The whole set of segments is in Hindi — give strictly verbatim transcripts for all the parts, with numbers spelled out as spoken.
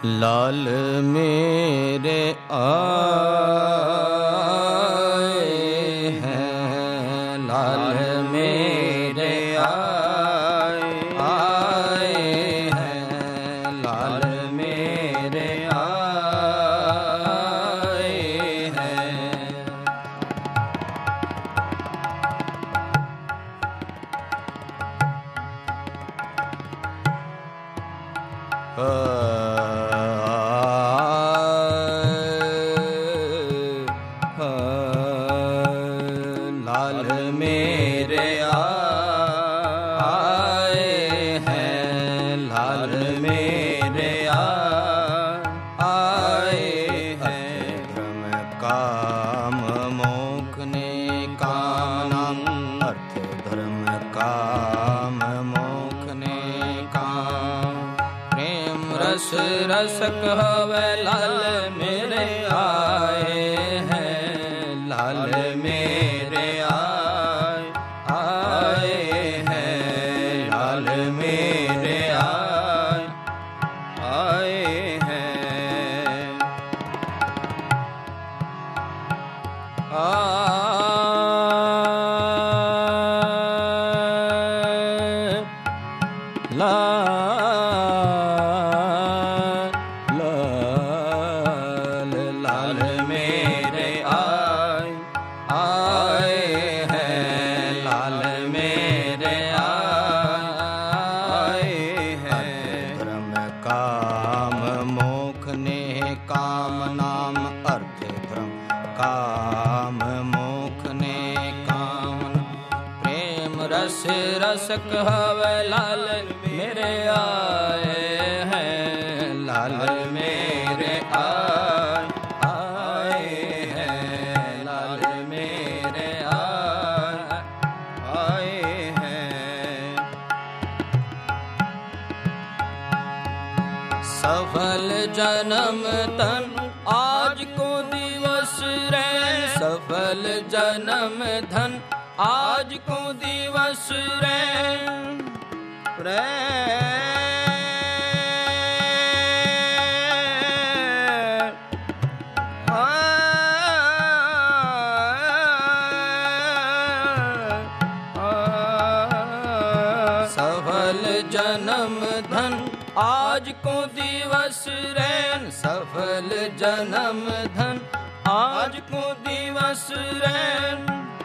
लाल मेरे आए हैं, लाल मेरे आए आए हैं, लाल मेरे आए हैं। लाल मेरे आए हैं, लाल मेरे आए हैं। धर्म काम मोक्ष ने काम, अर्थ धर्म काम मोक्ष ने काम। प्रेम रस रसक हवे लाल मेरे आए हैं, लाल मेरे आए आए हैं, लाल मेरे आए आए हैं। आ ला लाल मेरे आए आए हैं, लाल मेरे आए हैं। धर्म काम मोक्ष ने काम नाम, अर्थ धर्म काम मोक्ष ने काम। प्रेम रस रसक हवे लाल मेरे आए हैं, लाल मेरे आए आए हैं, लाल मेरे आए आए हैं। सफल जन्म तन आज को दिवस रे, सफल जन्म धन आज को दिवस रे रे। सफल जन्म धन आज को दिवस रैन, सफल जन्म धन आज को दिवस रैन।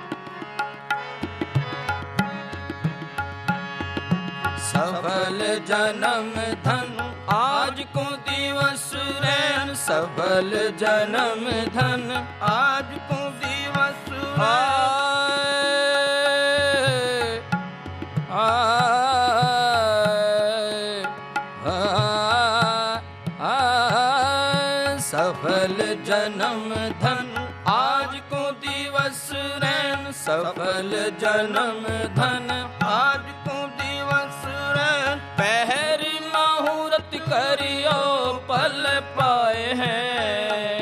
सफल जन्म धन आज को दिवस रैन, सफल जन्म धन आज को दिवस सफल जन्म धन आज को दिवस रैन, सफल जन्म धन आज को दिवस रैन। पहर मुहूर्त करियो पल पाए हैं,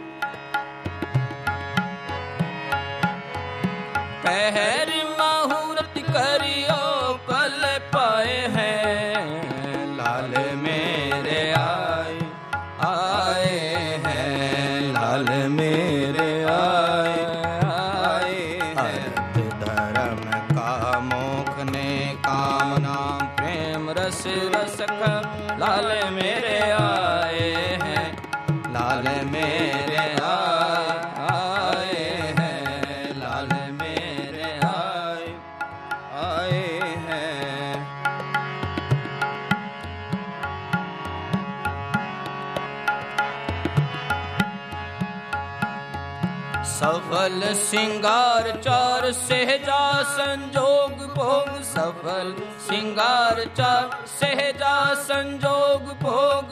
पहर मुहूर्त करियो पल पाए हैं। लाल मेरे आए आए हैं, लाल मेरे आए आए हैं। धर्म का मोक्ष ने काम नाम, प्रेम रस रसक लाल मेरे आए हैं, लाल मेरे आए आए हैं, लाल मेरे आए आए हैं। सफल सिंगार चार सहजा संजोग भोग, सफल सिंगार चार सहजा संजोग भोग।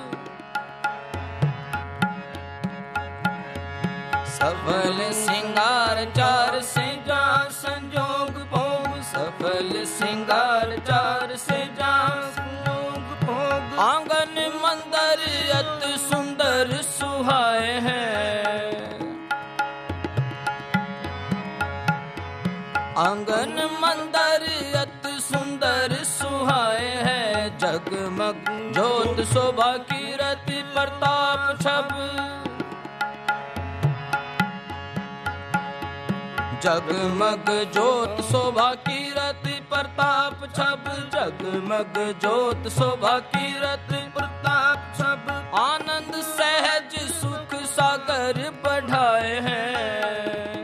सफल सिंगार चार सहजा संजोग भोग, सफल सिंगार चार सहजा संजोग भोग। आंगन मंदिर अति सुंदर सुहाए हैं, आंगन मंदिर अति सुंदर सुहाए है। जगमग ज्योत शोभा कीरत प्रताप छब जगमग ज्योत शोभा कीरति प्रताप छब जगमग ज्योत शोभा कीरति प्रताप छब आनंद सहज सुख सागर बढ़ाए हैं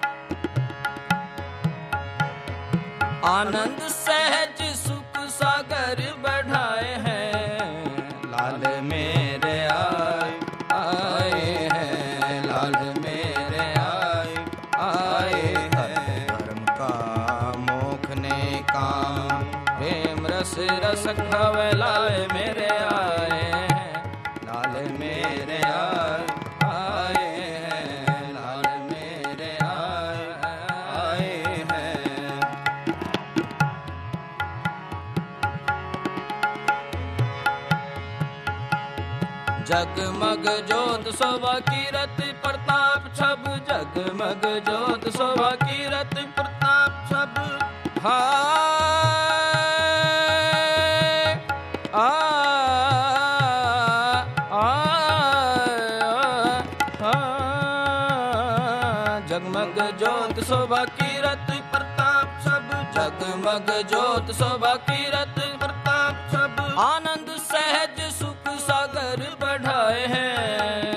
आनंद सहज सुख सागर बढ़ाए हैं लाल मेरे आए आए हैं लाल मेरे आए आए हैं धर्म का मोख ने काम प्रेम रस रस खवे लाए मेरे आए हैं लाल मेरे आए आए हैं लाल मेरे आए आए हैं जगमग ज्योत शोभा कीरति प्रताप छब जगमग ज्योत शोभा कीरति प्रताप छब हाय आ आ जगमग ज्योत शोभा कीरति प्रताप छब जगमग ज्योत शोभा कीरति प्रताप छब आनंद सहज सुख सागर बढ़ाए हैं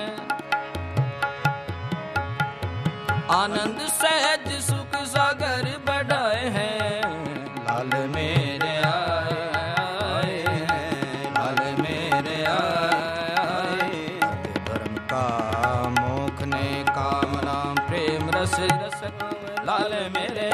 आनंद सहज सुख सागर बढ़ाए हैं लाल मेरे आए आए हैं लाल मेरे आए आए धर्म का मोख ने काम नाम प्रेम रस रस लाल मेरे